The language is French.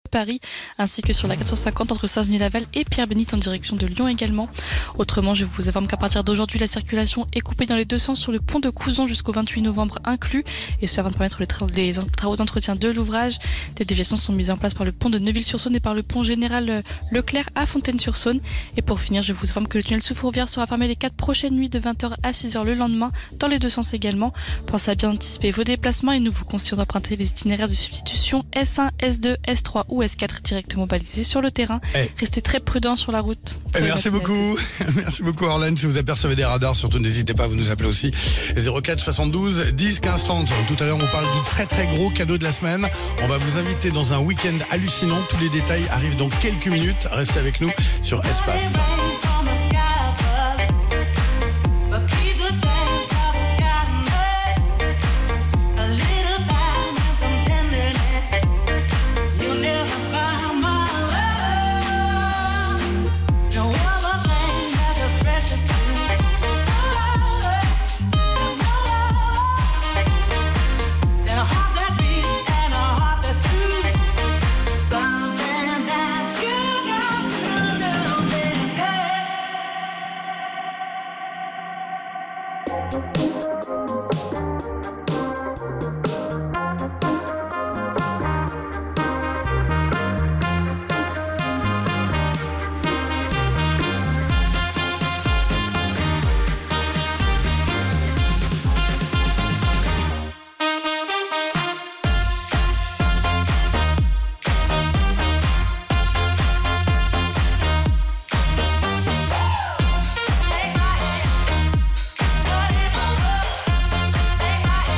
Paris, ainsi que sur la 450 entre Saint-Genis-Laval et Pierre-Bénite en direction de Lyon également. Autrement, je vous informe qu'à partir d'aujourd'hui, la circulation est coupée dans les deux sens sur le pont de Couzon jusqu'au 28 novembre inclus, et ce afin de permettre les travaux d'entretien de l'ouvrage. Des déviations sont mises en place par le pont de Neuville-sur-Saône et par le pont général Leclerc à Fontaine-sur-Saône. Et pour finir, je vous informe que le tunnel sous Fourvière sera fermé les 4 prochaines nuits de 20h à 6h le lendemain, dans les deux sens également. Pensez à bien anticiper vos déplacements et nous vous conseillons d'emprunter les itinéraires de substitution S1, S2, S3 ou S4 directement balisés sur le terrain. Restez très prudents sur la route. Merci beaucoup. Merci beaucoup Orlane. Si vous apercevez des radars, surtout n'hésitez pas à vous nous appeler aussi. 04 72 10 15 30. Tout à l'heure, on parle du très très gros cadeau de la semaine. On va vous inviter dans un week-end hallucinant. Tous les détails arrivent dans quelques minutes. Restez avec nous sur Espace.